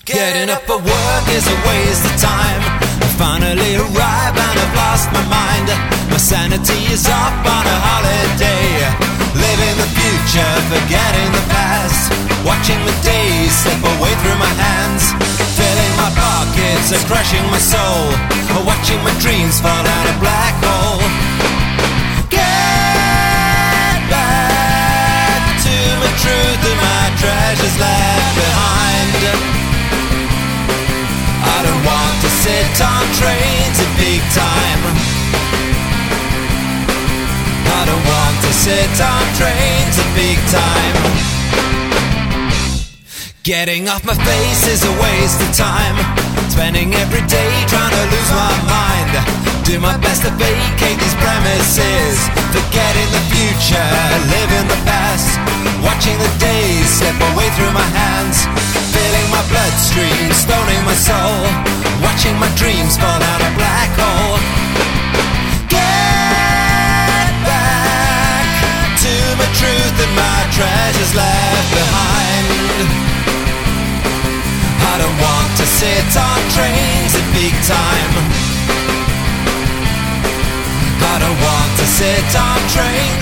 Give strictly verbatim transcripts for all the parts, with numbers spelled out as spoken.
Getting up for work is a waste of time. I finally arrive and I've lost my mind. My sanity is off on a holiday. Living the future, forgetting the past. Watching the days slip away through my hands. Filling my pockets and crushing my soul. Watching my dreams fall down a black hole. Get back to my truth and my treasures left behind. I don't want to sit on trains at peak time. I don't want to sit on trains at peak time. Getting off my face is a waste of time. Spending every day trying to lose my mind. Do my best to vacate these premises. Forgetting the future, living the past. Watching the days slip away through my hands. Filling my bloodstream, stoning my soul. Watching my dreams fall down a black hole. Get back to my truth and my treasures left behind. I don't want to sit on trains at peak time. I don't want to sit on trains.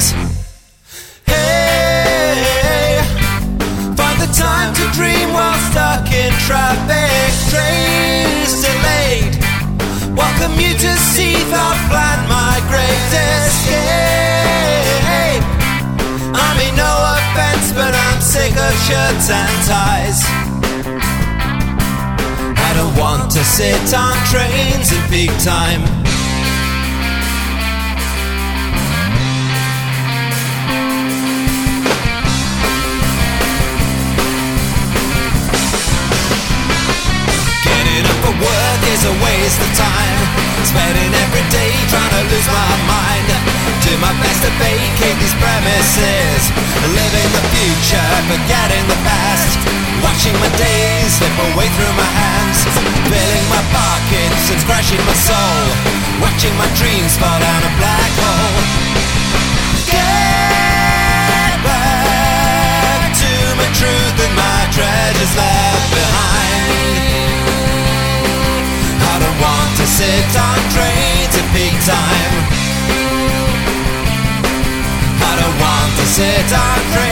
Hey, find the time to dream while stuck in traffic. Trains delayed while commuters seethe or plan my great escape. I mean no offense, but I'm sick of shirts and ties. I don't want to sit on trains at peak time. Getting up for work is a waste of time. Spending every day trying to lose my mind. Do my best to vacate these premises. Living the future, forgetting the past. Watching my days slip away through my hands. Filling my pockets and crashing my soul. Watching my dreams fall down a black hole. Get back to my truth and my treasures left behind. I don't want to sit on trains at peak time. I don't want to sit on trains.